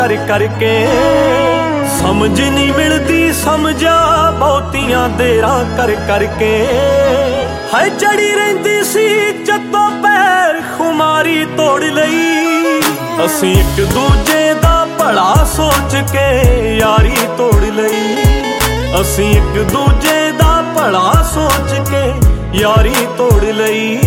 कर करके समझ नहीं मिलती समझा बहुतियां देरा कर करके है चढ़ी रहिंदी सी जद्दों पैर खुमारी तोड़ लई असीं एक दूजे दा भला सोच के यारी तोड़ लई असीं एक दूजे दा भला सोच के यारी तोड़ लई।